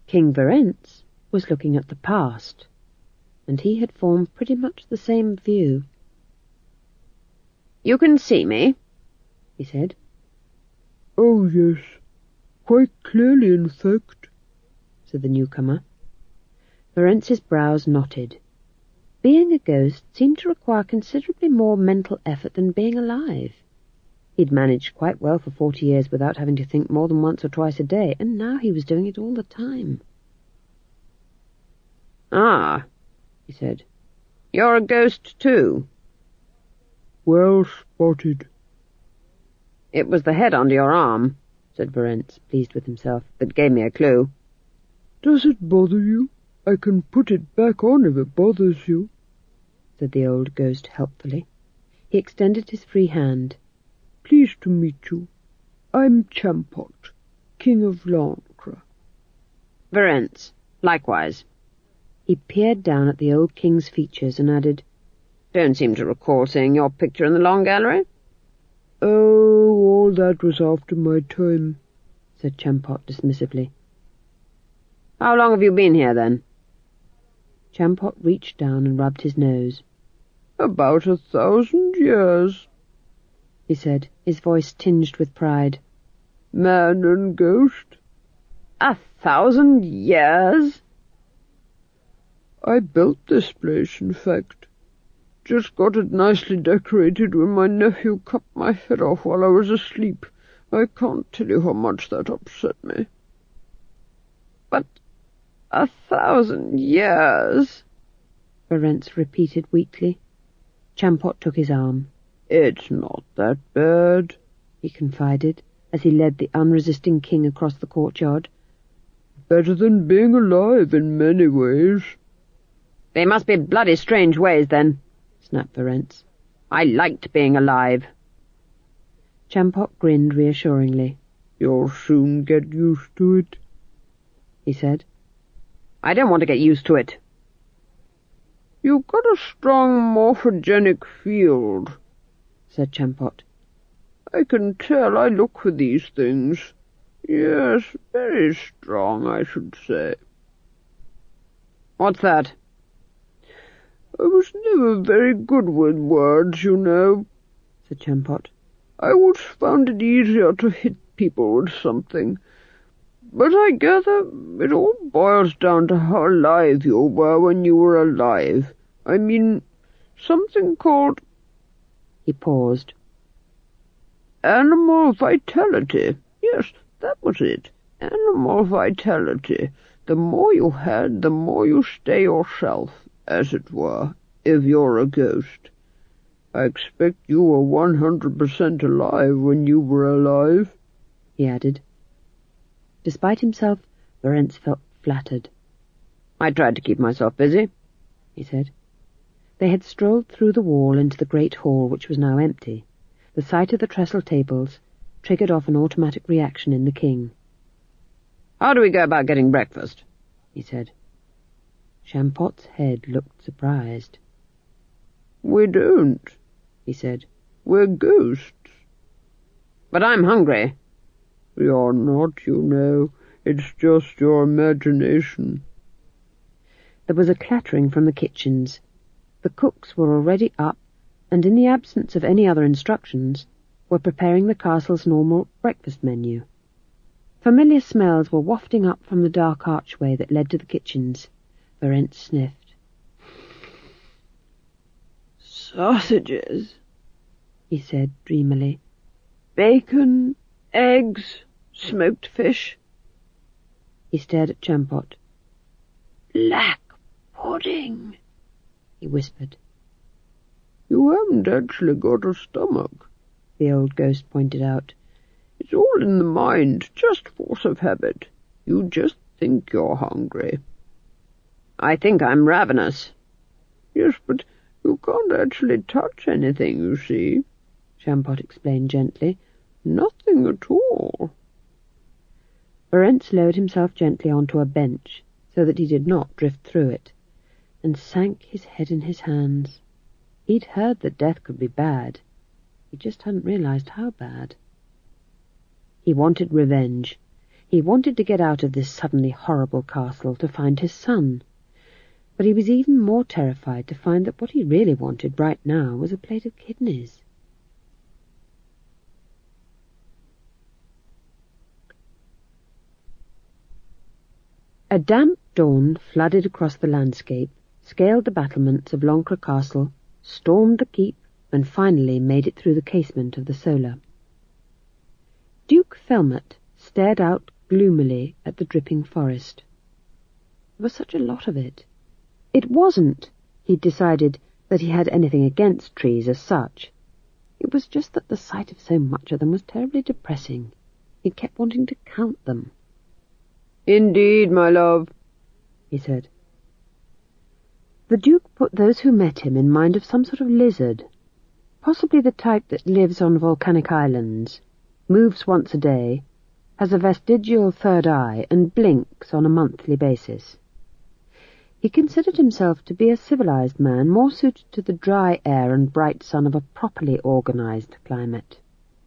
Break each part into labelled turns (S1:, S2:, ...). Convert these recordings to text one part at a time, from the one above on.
S1: King Verence was looking at the past, and he had formed pretty much the same view.
S2: "You can see me?" he said.
S3: "Oh, yes, quite clearly, in fact,"
S1: said the newcomer. Verence's brows knotted. Being a ghost seemed to require considerably more mental effort than being alive. He'd managed quite well for 40 years without having to think more than once or twice a day, and now he was doing it all the time.
S2: "Ah," he said. "You're a ghost too."
S3: "Well spotted."
S2: "It was the head under your arm," said Verence, pleased with himself, "that gave me a clue."
S3: "Does it bother you? I can put it back on if it bothers you,"
S1: said the old ghost helpfully. He extended his free hand.
S3: "Pleased to meet you. I'm Champot, King of Lancre."
S2: "Verence, likewise."
S1: He peered down at the old king's features and added,
S2: "Don't seem to recall seeing your picture in the Long Gallery."
S3: "Oh, all that was after my time,"
S1: said Champot dismissively.
S2: "How long have you been here, then?"
S1: Champot reached down and rubbed his nose.
S3: "About 1,000 years,"
S1: he said, his voice tinged with pride.
S3: "Man and ghost."
S2: 1,000 years?
S3: "I built this place, in fact. Just got it nicely decorated when my nephew cut my head off while I was asleep. I can't tell you how much that upset me."
S2: "But 1,000 years?"
S1: Verence repeated weakly. Champot took his arm.
S3: "It's not that bad,"
S1: he confided, as he led the unresisting king across the courtyard.
S3: "Better than being alive in many ways."
S2: "They must be bloody strange ways, then,"
S1: snapped Verence.
S2: "I liked being alive."
S1: Champot grinned reassuringly.
S3: "You'll soon get used to it,"
S1: he said.
S2: "I don't want to get used to it."
S3: "You've got a strong morphogenic field,"
S1: said Champot.
S3: "I can tell. I look for these things. Yes, very strong, I should say."
S2: "What's that?"
S3: "I was never very good with words, you know,"
S1: said Champot.
S3: "I always found it easier to hit people with something. But I gather it all boils down to how alive you were when you were alive. I mean, something called—"
S1: He paused.
S3: "Animal vitality. Yes, that was it. Animal vitality. The more you had, the more you stay yourself, as it were, if you're a ghost. I expect you were 100% alive when you were alive,"
S1: he added. Despite himself, Verence felt flattered.
S2: "I tried to keep myself busy,"
S1: he said. They had strolled through the wall into the great hall, which was now empty. The sight of the trestle tables triggered off an automatic reaction in the king.
S2: "How do we go about getting breakfast?"
S1: he said. Champot's head looked surprised.
S3: "We don't,"
S1: he said.
S3: "We're ghosts."
S2: "But I'm hungry."
S3: "You're not, you know. It's just your imagination."
S1: There was a clattering from the kitchens. The cooks were already up, and in the absence of any other instructions, were preparing the castle's normal breakfast menu. Familiar smells were wafting up from the dark archway that led to the kitchens. Verence sniffed.
S3: "Sausages,"
S1: he said dreamily.
S3: "Bacon, eggs, smoked fish."
S1: He stared at Champot.
S3: "Black pudding,"
S1: he whispered.
S3: "You haven't actually got a stomach,"
S1: the old ghost pointed out.
S3: "It's all in the mind, just force of habit. You just think you're hungry."
S2: "I think I'm ravenous."
S3: "Yes, but you can't actually touch anything, you see,"
S1: Champot explained gently.
S3: "Nothing at all."
S1: Verence lowered himself gently onto a bench, so that he did not drift through it, and sank his head in his hands. He'd heard that death could be bad. He just hadn't realized how bad. He wanted revenge. He wanted to get out of this suddenly horrible castle to find his son. But he was even more terrified to find that what he really wanted right now was a plate of kidneys. A damp dawn flooded across the landscape, scaled the battlements of Loncre Castle, stormed the keep, and finally made it through the casement of the Solar. Duke Felmet stared out gloomily at the dripping forest. There was such a lot of it. It wasn't, he'd decided, that he had anything against trees as such. It was just that the sight of so much of them was terribly depressing. He kept wanting to count them.
S2: "Indeed, my love," he said.
S1: The Duke put those who met him in mind of some sort of lizard, possibly the type that lives on volcanic islands, moves once a day, has a vestigial third eye, and blinks on a monthly basis. He considered himself to be a civilized man, more suited to the dry air and bright sun of a properly organized climate.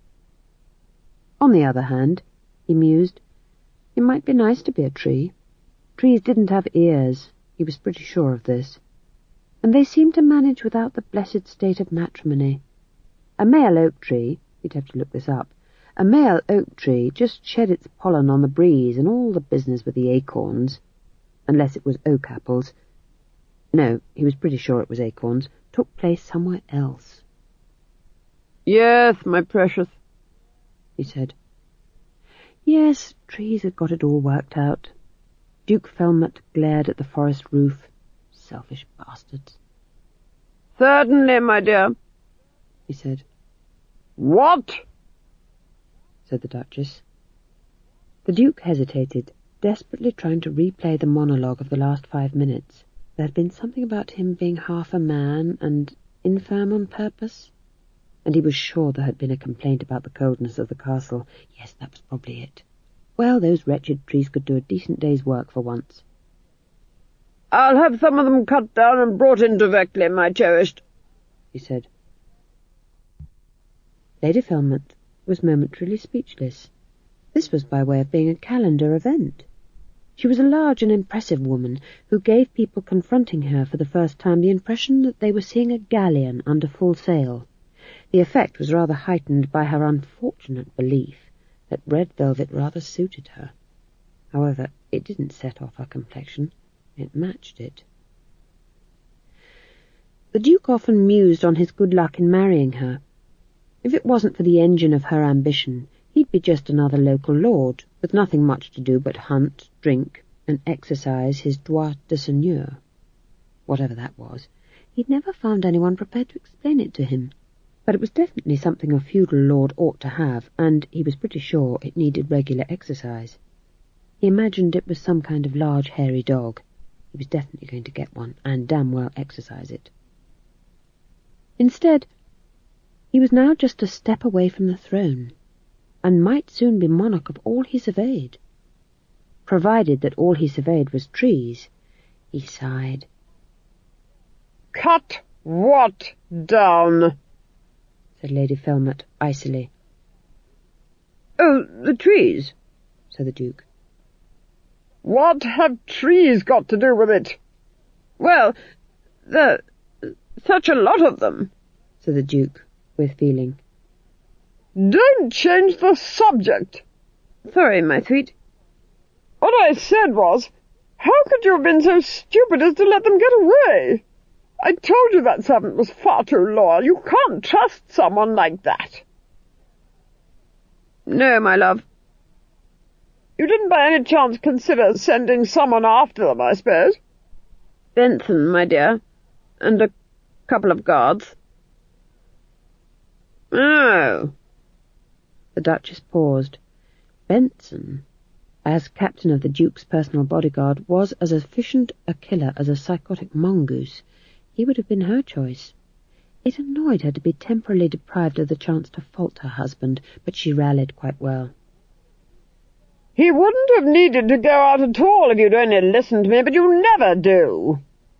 S1: On the other hand, he mused, it might be nice to be a tree. Trees didn't have ears, he was pretty sure of this, and they seemed to manage without the blessed state of matrimony. A male oak tree, you'd have to look this up, a male oak tree just shed its pollen on the breeze, and all the business with the acorns, unless it was oak apples, no, he was pretty sure it was acorns, took place somewhere else.
S2: "Yes, my precious," he said.
S1: Yes, trees had got it all worked out. Duke Felmet glared at the forest roof. Selfish bastards.
S2: "Certainly, my dear," he said. "What?" said the Duchess.
S1: The Duke hesitated, desperately trying to replay the monologue of the last 5 minutes. There had been something about him being half a man and infirm on purpose, and he was sure there had been a complaint about the coldness of the castle. Yes, that was probably it. Well, those wretched trees could do a decent day's work for once.
S2: "I'll have some of them cut down and brought in directly, my cherished," he said.
S1: Lady Felmet was momentarily speechless. This was by way of being a calendar event. She was a large and impressive woman who gave people confronting her for the first time the impression that they were seeing a galleon under full sail. The effect was rather heightened by her unfortunate belief that red velvet rather suited her. However, it didn't set off her complexion. It matched it. The Duke often mused on his good luck in marrying her. If it wasn't for the engine of her ambition, he'd be just another local lord, with nothing much to do but hunt, drink, and exercise his droit de seigneur. Whatever that was, he'd never found anyone prepared to explain it to him. But it was definitely something a feudal lord ought to have, and he was pretty sure it needed regular exercise. He imagined it was some kind of large hairy dog. He was definitely going to get one, and damn well exercise it. Instead, he was now just a step away from the throne, and might soon be monarch of all he surveyed. Provided that all he surveyed was trees, he sighed.
S2: "Cut what down?" said Lady Felmet icily. "Oh, the trees," said the Duke. "What have trees got to do with it?" "Well, such a lot of them," said the Duke, with feeling. "Don't change the subject." "Sorry, my sweet." "What I said was, how could you have been so stupid as to let them get away? I told you that servant was far too loyal. You can't trust someone like that." "No, my love." "You didn't by any chance consider sending someone after them, I suppose?" "Benson, my dear, and a couple of guards." "Oh." The Duchess paused. Benson, as captain of the Duke's personal bodyguard, was as efficient a killer as a psychotic mongoose. He would have been her choice. It annoyed her to be temporarily deprived of the chance to fault her husband, but she rallied quite well. "He wouldn't have needed to go out at all if you'd only listened to me, but you never do."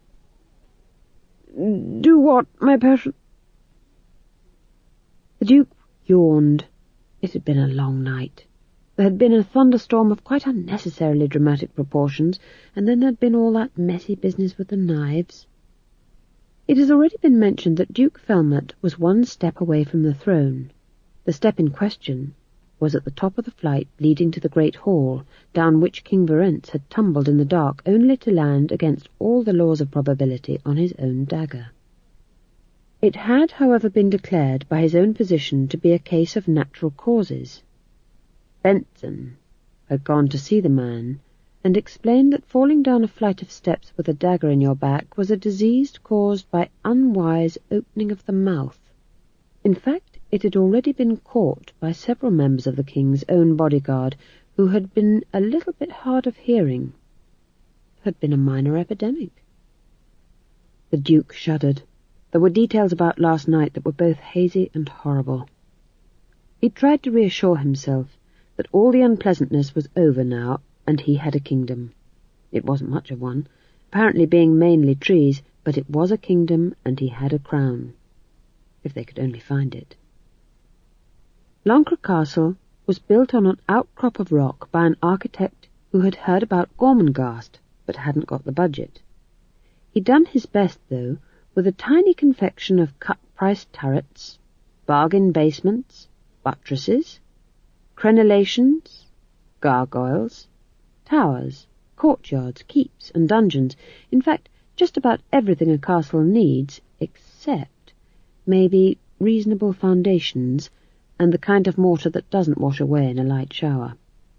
S2: "Do what, my passion?" The Duke yawned. It had been a long night. The There had been a thunderstorm of quite unnecessarily dramatic proportions, and then there had been all that messy business with the knives. It has already been mentioned that Duke Felmet was one step away from the throne. The step in question was at the top of the flight leading to the great hall, down which King Verence had tumbled in the dark, only to land against all the laws of probability on his own dagger. It had, however, been declared by his own physician to be a case of natural causes. Benson had gone to see the man, and explained that falling down a flight of steps with a dagger in your back was a disease caused by unwise opening of the mouth. In fact, it had already been caught by several members of the king's own bodyguard who had been a little bit hard of hearing. It had been a minor epidemic. The Duke shuddered. There were details about last night that were both hazy and horrible. He tried to reassure himself that all the unpleasantness was over now, and he had a kingdom. It wasn't much of one, apparently being mainly trees, but it was a kingdom, and he had a crown. If they could only find it. Lancre Castle was built on an outcrop of rock by an architect who had heard about Gormenghast, but hadn't got the budget. He'd done his best, though, with a tiny confection of cut-price turrets, bargain basements, buttresses, crenellations, gargoyles, towers, courtyards, keeps, and dungeons. In fact, just about everything a castle needs, except, maybe, reasonable foundations, and the kind of mortar that doesn't wash away in a light shower.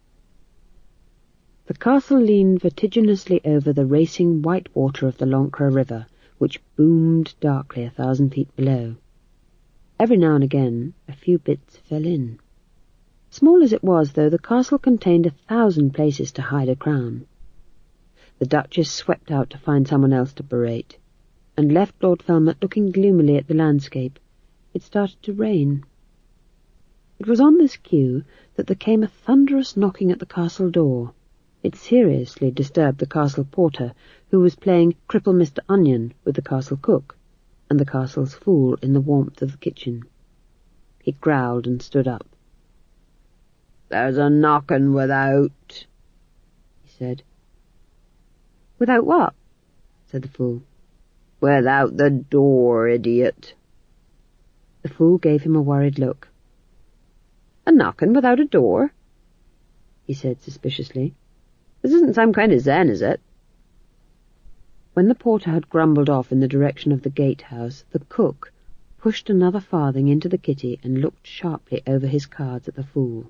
S2: The castle leaned vertiginously over the racing white water of the Lancre River, which boomed darkly 1,000 feet below. Every now and again, a few bits fell in. Small as it was, though, the castle contained 1,000 places to hide a crown. The Duchess swept out to find someone else to berate, and left Lord Felmet looking gloomily at the landscape. It started to rain. It was on this cue that there came a thunderous knocking at the castle door. It seriously disturbed the castle porter, who was playing Cripple Mr. Onion with the castle cook, and the castle's fool in the warmth of the kitchen. He growled and stood up.
S3: "There's a knockin' without," he said.
S2: "Without what?" said the fool.
S3: "Without the door, idiot."
S2: The fool gave him a worried look.
S1: "A knockin' without a door?" he said suspiciously. "This isn't some kind of zen, is it?"
S2: When the porter had grumbled off in the direction of the gatehouse, the cook pushed another farthing into the kitty and looked sharply over his cards at the fool.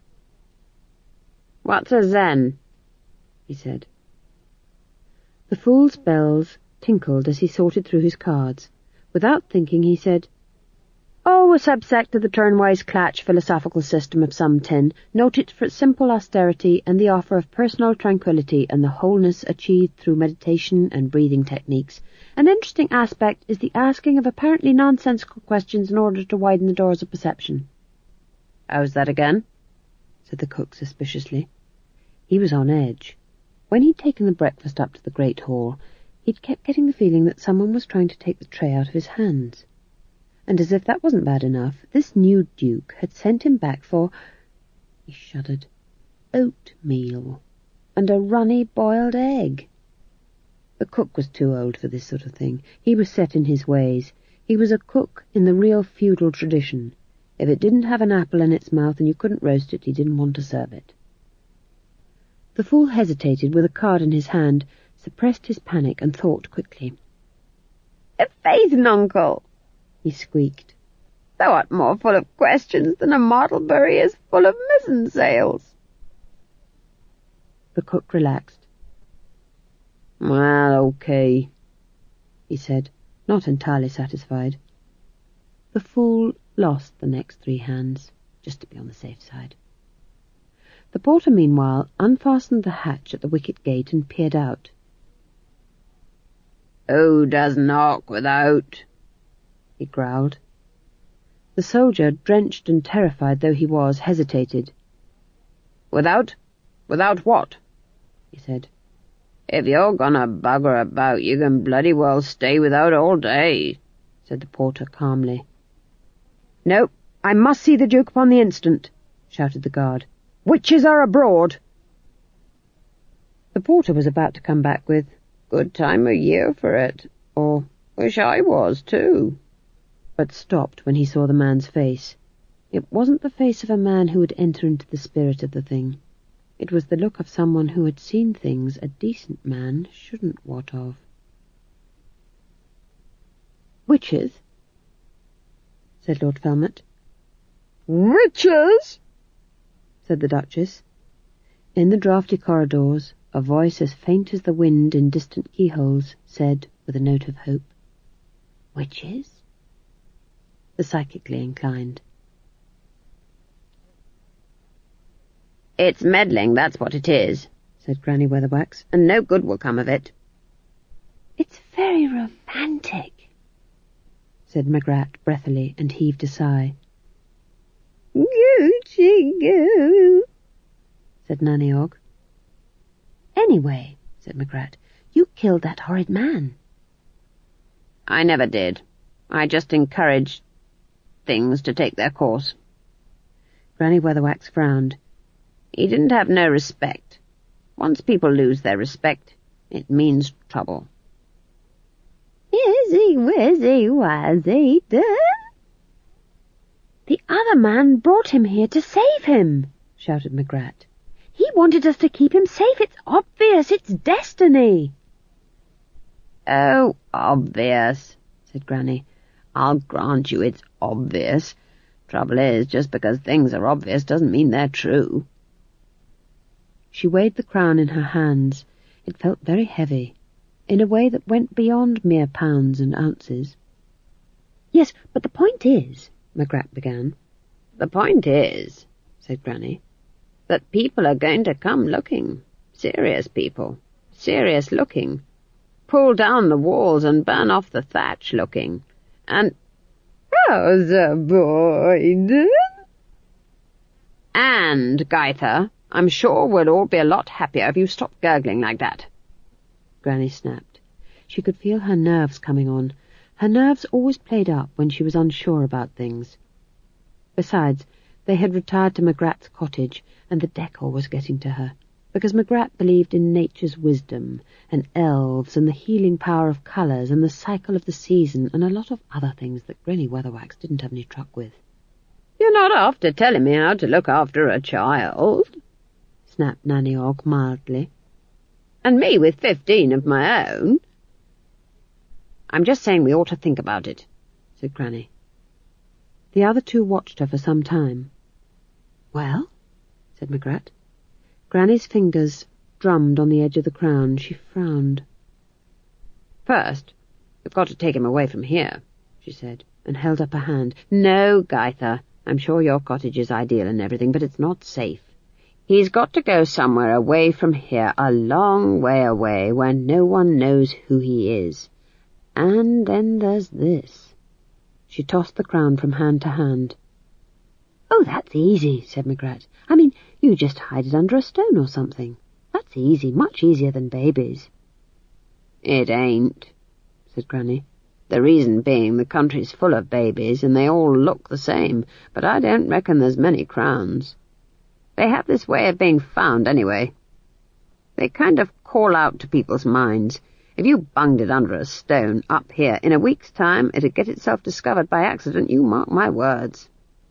S1: "What's a zen?"
S2: he said. The fool's bells tinkled as he sorted through his cards. Without thinking, he said,
S1: "Oh, a subsect of the Turnwise Clatch philosophical system of some tin, noted for its simple austerity and the offer of personal tranquillity and the wholeness achieved through meditation and breathing techniques. An interesting aspect is the asking of apparently nonsensical questions in order to widen the doors of perception." "How's that again?" said the cook suspiciously.
S2: He was on edge. When he'd taken the breakfast up to the great hall, he'd kept getting the feeling that someone was trying to take the tray out of his hands. And as if that wasn't bad enough, this new duke had sent him back for, he shuddered, oatmeal and a runny boiled egg. The cook was too old for this sort of thing. He was set in his ways. He was a cook in the real feudal tradition. If it didn't have an apple in its mouth and you couldn't roast it, he didn't want to serve it. The fool hesitated with a card in his hand, suppressed his panic, and thought quickly.
S1: "Faith, nuncle,"
S2: he squeaked.
S1: "thou art more full of questions than a Mottlebury is full of mizzen sails."
S2: The cook relaxed.
S3: "Well, okay,"
S2: he said, not entirely satisfied. The fool lost the next 3 hands, just to be on the safe side. The porter, meanwhile, unfastened the hatch at the wicket gate and peered out.
S3: "Who does knock without?"
S2: he growled. The soldier, drenched and terrified though he was, hesitated.
S3: "Without? Without what?"
S2: he said.
S3: "If you're gonna bugger about, you can bloody well stay without all day," said the porter calmly.
S1: "No, I must see the Duke upon the instant," shouted the guard.
S2: Witches are abroad. The porter was about to come back with,
S3: "Good time of year for it," or "Wish I was too,"
S2: but stopped when he saw the man's face. It wasn't the face of a man who would enter into the spirit of the thing. It was the look of someone who had seen things a decent man shouldn't wot of. "Witches?" said Lord Felmont.
S3: "Witches!"
S2: said the Duchess. In the draughty corridors, a voice as faint as the wind in distant keyholes said, with a note of hope, "Witches?" The psychically inclined.
S3: "It's meddling, that's what it is,"
S2: said Granny Weatherwax,
S3: "and no good will come of it."
S1: "It's very romantic,"
S2: said Magrat breathily, and heaved a sigh.
S3: "Goochie goo,"
S2: said Nanny Og. "Anyway," said Magrat, "you killed that horrid man."
S3: "I never did. I just encouraged things to take their course."
S2: Granny Weatherwax frowned.
S3: "He didn't have no respect. Once people lose their respect, it means trouble."
S1: "Izzy, wizzy, wazzy, done?" "The other man brought him here to save him," shouted Magrat. "He wanted us to keep him safe. It's obvious. It's destiny."
S3: "Oh, obvious," said Granny. "I'll grant you it's obvious. Trouble is, just because things are obvious doesn't mean they're true."
S2: She weighed the crown in her hands. It felt very heavy, in a way that went beyond mere pounds and ounces. "Yes, but the point is," Magrat began.
S3: "The point is," said Granny, "that people are going to come looking. Serious people. Serious looking. Pull down the walls and burn off the thatch looking. And—" "How's a boy done?" "And, Gaither, I'm sure we'll all be a lot happier if you stop gurgling like that."
S2: Granny snapped. She could feel her nerves coming on. Her nerves always played up when she was unsure about things. Besides, they had retired to Magrat's cottage, and the decor was getting to her, because Magrat believed in nature's wisdom, and elves, and the healing power of colours, and the cycle of the season, and a lot of other things that Granny Weatherwax didn't have any truck with.
S3: "You're not after telling me how to look after a child," snapped Nanny Og mildly. "And me with 15 of my own." "I'm just saying we ought to think about it," said Granny.
S2: The other two watched her for some time. "Well?" said Magrat. Granny's fingers drummed on the edge of the crown. She frowned.
S3: "First, we've got to take him away from here," she said, and held up a hand. "No, Gaither, I'm sure your cottage is ideal and everything, but it's not safe. He's got to go somewhere away from here, a long way away, where no one knows who he is. And then there's this." She tossed the crown from hand to hand.
S2: "Oh, that's easy," said Magrat. "I mean, you just hide it under a stone or something. That's easy, much easier than babies."
S3: "It ain't," said Granny. "The reason being the country's full of babies, and they all look the same, but I don't reckon there's many crowns. They have this way of being found, anyway. They kind of call out to people's minds. If you bunged it under a stone up here, in a week's time it'd get itself discovered by accident, you mark my words."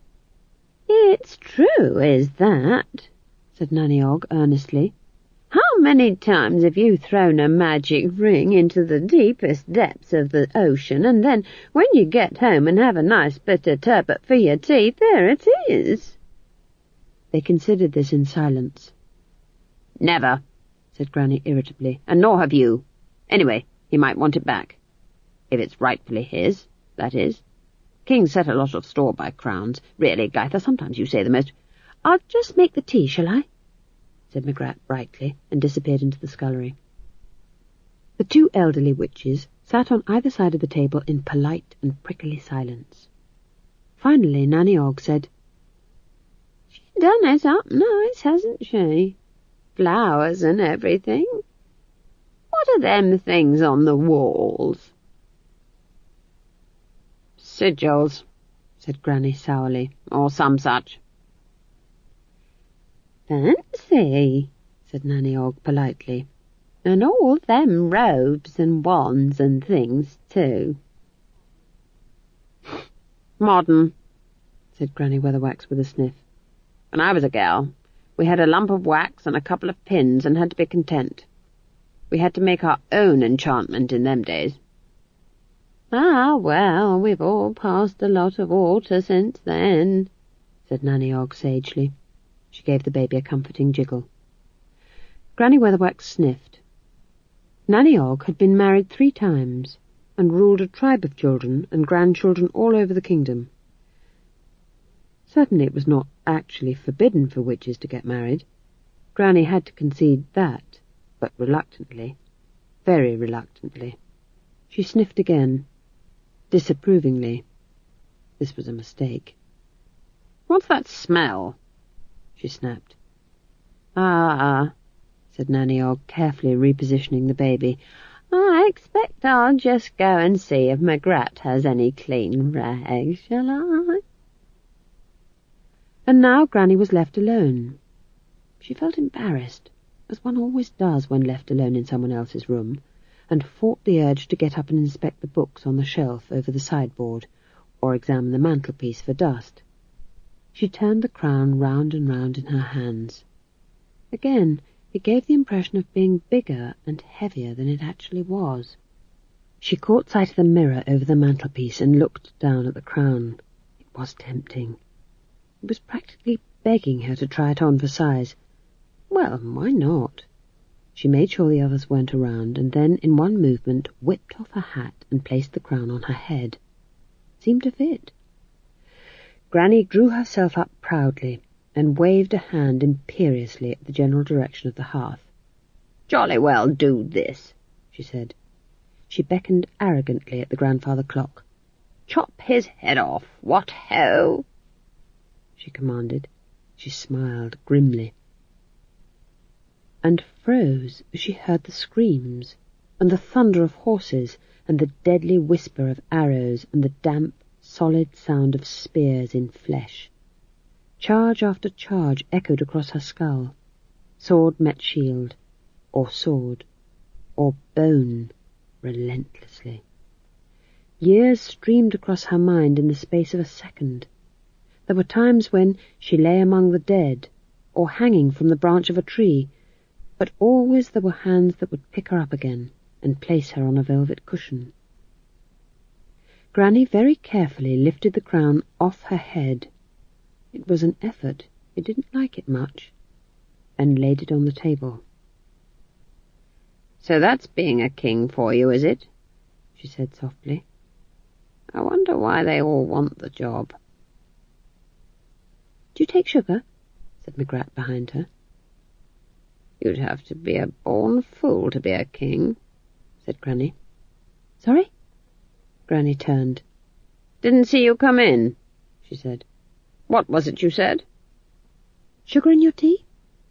S1: "It's true, is that?" said Nanny Og earnestly. "How many times have you thrown a magic ring into the deepest depths of the ocean, and then, when you get home and have a nice bit of turbot for your teeth, there it is?"
S2: They considered this in silence.
S3: "Never," said Granny irritably, "and nor have you. Anyway, he might want it back. If it's rightfully his, that is. Kings set a lot of store by crowns. Really, Gaither, sometimes you say the most—"
S2: "I'll just make the tea, shall I?" said Magrat brightly, and disappeared into the scullery. The two elderly witches sat on either side of the table in polite and prickly silence. Finally, Nanny Og said,
S1: "She's done it up nice, hasn't she? Flowers and everything. What are them things on the walls?"
S3: "Sigils,"
S2: said Granny sourly.
S3: "or some such."
S2: "Fancy," said Nanny Ogg politely. "And all them robes and wands and things, too."
S1: "Modern," said Granny Weatherwax with a sniff. "When I was a gal, we had a lump of wax and a couple of pins and had to be content. We had to make our own enchantment in them days."
S2: "Ah, well, we've all passed a lot of water since then," said Nanny Ogg sagely. She gave the baby a comforting jiggle. Granny Weatherwax sniffed. Nanny Ogg had been married 3 times and ruled a tribe of children and grandchildren all over the kingdom. Certainly it was not actually forbidden for witches to get married. Granny had to concede that, but reluctantly, very reluctantly. She sniffed again, disapprovingly. This was a mistake.
S1: "What's that smell?"
S2: she snapped. "Ah," said Nanny Ogg, carefully repositioning the baby. "I expect I'll just go and see if Magrat has any clean rags, shall I?" And now Granny was left alone. She felt embarrassed, as one always does when left alone in someone else's room, and fought the urge to get up and inspect the books on the shelf over the sideboard, or examine the mantelpiece for dust. She turned the crown round and round in her hands. Again, it gave the impression of being bigger and heavier than it actually was. She caught sight of the mirror over the mantelpiece and looked down at the crown. It was tempting. It was practically begging her to try it on for size. Well, why not? She made sure the others weren't around, and then, in one movement, whipped off her hat and placed the crown on her head. Seemed to fit. Granny drew herself up proudly and waved a hand imperiously at the general direction of the hearth.
S1: "Jolly well do this," she said.
S2: She beckoned arrogantly at the grandfather clock.
S1: "Chop his head off, what ho!"
S2: she commanded. She smiled grimly, and froze as she heard the screams, and the thunder of horses, and the deadly whisper of arrows, and the damp, solid sound of spears in flesh. Charge after charge echoed across her skull. Sword met shield, or sword, or bone, relentlessly. Years streamed across her mind in the space of a second. There were times when she lay among the dead, or hanging from the branch of a tree, but always there were hands that would pick her up again and place her on a velvet cushion. Granny very carefully lifted the crown off her head. It was an effort, it didn't like it much, and laid it on the table.
S1: "So that's being a king for you, is it?"
S2: she said softly.
S1: "I wonder why they all want the job."
S2: "Do you take sugar?" said Magrat behind her.
S1: "You'd have to be a born fool to be a king," said Granny.
S2: "Sorry?"
S1: Granny turned. "Didn't see you come in," she said. "What was it you said?"
S2: "Sugar in your tea?"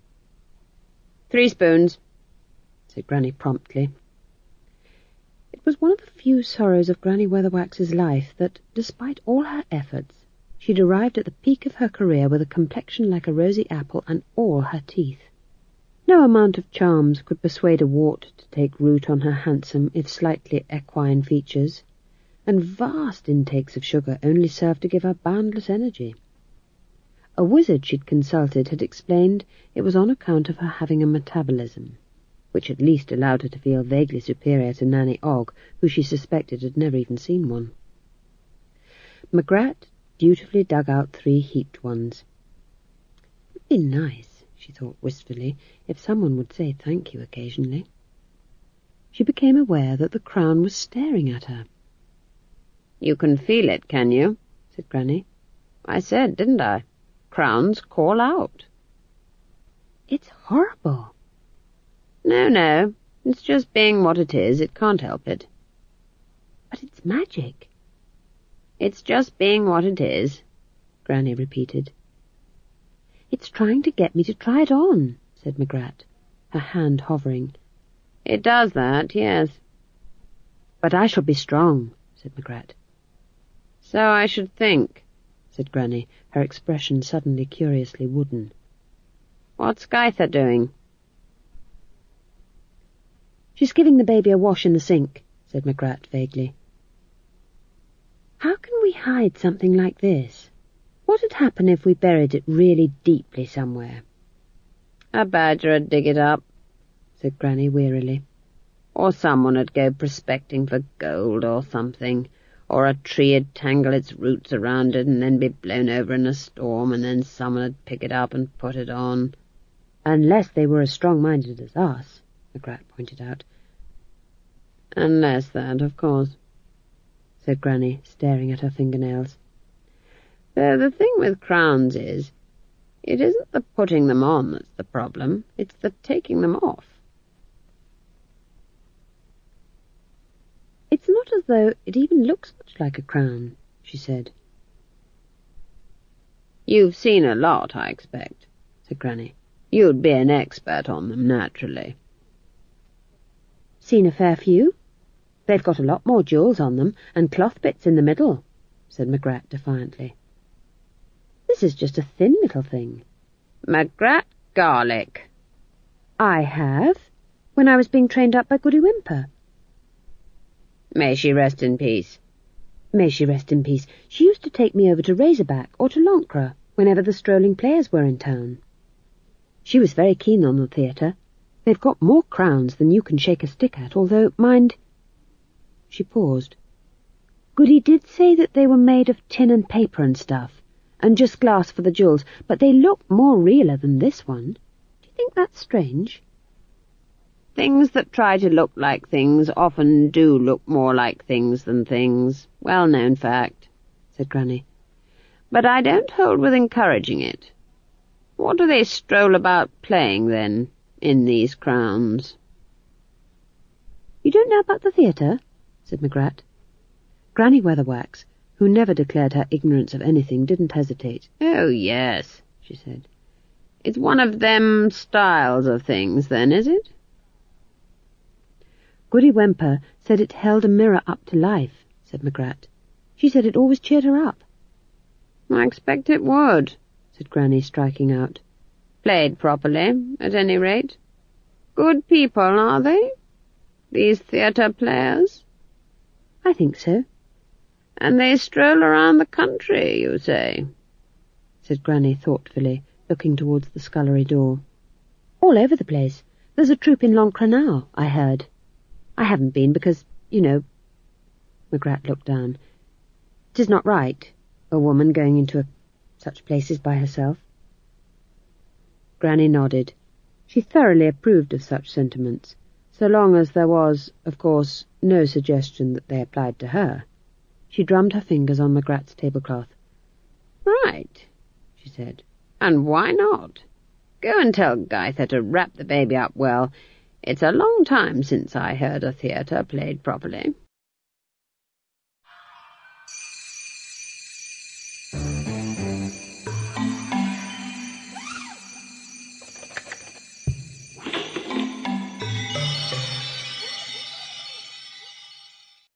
S1: 3 spoons,
S2: said Granny promptly. It was one of the few sorrows of Granny Weatherwax's life that, despite all her efforts, she'd arrived at the peak of her career with a complexion like a rosy apple and all her teeth. No amount of charms could persuade a wart to take root on her handsome, if slightly equine features, and vast intakes of sugar only served to give her boundless energy. A wizard she'd consulted had explained it was on account of her having a metabolism, which at least allowed her to feel vaguely superior to Nanny Ogg, who she suspected had never even seen one. Magrat dutifully dug out 3 heaped ones. It would be nice, she thought wistfully, if someone would say thank you occasionally. She became aware that the crown was staring at her.
S1: "You can feel it, can you?" said Granny. "I said, didn't I? Crowns call out."
S2: "It's horrible."
S1: No, it's just being what it is. It can't help it."
S2: "But it's magic."
S1: "It's just being what it is," Granny repeated.
S2: "It's trying to get me to try it on," said Magrat, her hand hovering.
S1: "It does that, yes."
S2: "But I shall be strong," said Magrat.
S1: "So I should think,"
S2: said Granny, her expression suddenly curiously wooden. What's Gaither doing?"
S1: "She's giving the baby a wash in the sink," said Magrat vaguely. "How can we hide something like this? What'd happen if we buried it really deeply somewhere?"
S2: "A badger'd dig it up," said Granny wearily. "Or someone'd go prospecting for gold or something, or a tree'd tangle its roots around it and then be blown over in a storm, and then someone'd pick it up and put it on."
S1: "Unless they were as strong-minded as us," Magrat pointed out.
S2: "Unless that, of course,"
S1: said Granny, staring at her fingernails.
S2: "Though the thing with crowns is, it isn't the putting them on that's the problem, it's the taking them off."
S1: "It's not as though it even looks much like a crown," she said.
S2: "You've seen a lot, I expect," said Granny. "You'd be an expert on them, naturally."
S1: "Seen a fair few. They've got a lot more jewels on them, and cloth bits in the middle," said Magrat defiantly. "This is just a thin little thing."
S2: "Magrat Garlick."
S1: "I have, when I was being trained up by Goody Whimper."
S2: "May she rest in peace."
S1: "May she rest in peace. She used to take me over to Razorback or to Lancre whenever the strolling players were in town. She was very keen on the theatre. They've got more crowns than you can shake a stick at, although, mind—" She paused. "Goody did say that they were made of tin and paper and stuff, and just glass for the jewels, but they look more realer than this one. Do you think that's strange?"
S2: "Things that try to look like things often do look more like things than things. Well-known fact," said Granny. "But I don't hold with encouraging it. What do they stroll about playing, then, in these crowns?"
S1: "You don't know about the theatre?" said Magrat. Granny Weatherwax, who never declared her ignorance of anything, didn't hesitate.
S2: "Oh, yes," she said. "It's one of them styles of things, then, is it?"
S1: "Goody Whimper said it held a mirror up to life," said Magrat. "She said it always cheered her up."
S2: "I expect it would,"
S1: said Granny, striking out.
S2: "Played properly, at any rate. Good people, are they? These theatre players?"
S1: "I think so."
S2: "And they stroll around the country, you say?"
S1: said Granny thoughtfully, looking towards the scullery door. "All over the place. There's a troupe in Lancre now, I heard. I haven't been because, you know—" Magrat looked down. "'Tis not right, a woman going into such places by herself." Granny nodded. She thoroughly approved of such sentiments, so long as there was, of course, no suggestion that they applied to her. She drummed her fingers on Magrat's tablecloth.
S2: "Right," she said. "And why not? Go and tell Gaither to wrap the baby up well. It's a long time since I heard a theatre played properly."